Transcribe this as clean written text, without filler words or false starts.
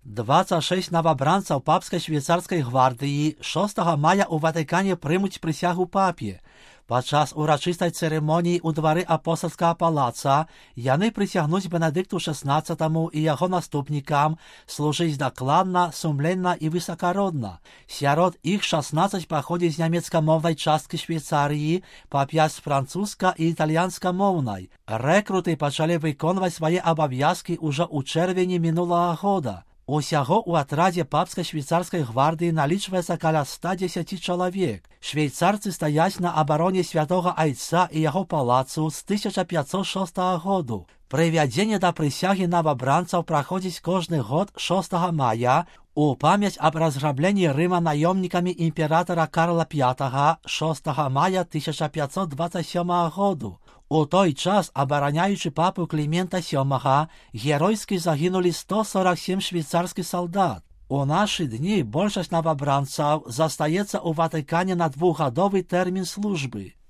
26 новобранцев папской швейцарской гвардии 6 мая у Ватикані приймуть присягу папі. Падчас урачистой церемонії у дворі апостольського палаца яны присягнуть Бенедикту XVI і його наступникам служить докладно, сумленно і високородно. Сярод їх 16 походить з німецькомовної частки Швейцарії, по 5 з французько- і італійськомовної. Рекрути почали виконувати свої обов'язки уже у червні минулого года. Усяго у атраде папской швейцарской гвардии наличивается около 110 человек. Швейцарцы стоят на обороне Святого Отца и его палацу с 1506 года. Приведение до присяги новобранцев проходит каждый год 6 мая у память об разграблении Рима наемниками императора Карла V 6 мая 1527 года. У той час, обороняючи папу Климента VII, геройски загинули 147 швейцарских солдат. У наши дни большинство новобранцев застається у Ватикані на двухгодовий термін служби.